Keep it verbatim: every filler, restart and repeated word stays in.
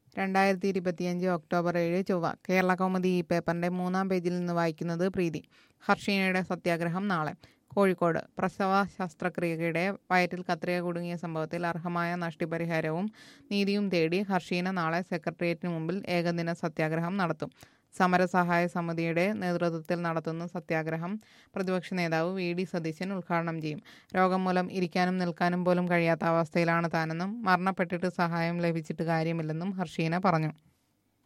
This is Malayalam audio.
രണ്ടായിരത്തി ഇരുപത്തിയഞ്ച് ഒക്ടോബർ ഏഴ് ചൊവ്വ. കേരള കൗമുദി ഈ പേപ്പറിന്റെ മൂന്നാം പേജിൽ നിന്ന് വായിക്കുന്നത് പ്രീതി. ഹർഷീനയുടെ സത്യാഗ്രഹം നാളെ. കോഴിക്കോട്. പ്രസവ ശസ്ത്രക്രിയയ്ക്കിടെ വയറ്റിൽ കത്രിക കുടുങ്ങിയ സംഭവത്തിൽ അർഹമായ നഷ്ടപരിഹാരവും നീതിയും തേടി ഹർഷീന നാളെ സെക്രട്ടേറിയറ്റിന് മുമ്പിൽ ഏകദിന സത്യാഗ്രഹം നടത്തും. സമരസഹായ സമിതിയുടെ നേതൃത്വത്തിൽ നടത്തുന്ന സത്യാഗ്രഹം പ്രതിപക്ഷ നേതാവ് വി ഡി സതീശൻ ഉദ്ഘാടനം ചെയ്യും. രോഗം മൂലം ഇരിക്കാനും നിൽക്കാനും പോലും കഴിയാത്ത അവസ്ഥയിലാണ് താനെന്നും മരണപ്പെട്ടിട്ട് സഹായം ലഭിച്ചിട്ട് കാര്യമില്ലെന്നും ഹർഷീന പറഞ്ഞു.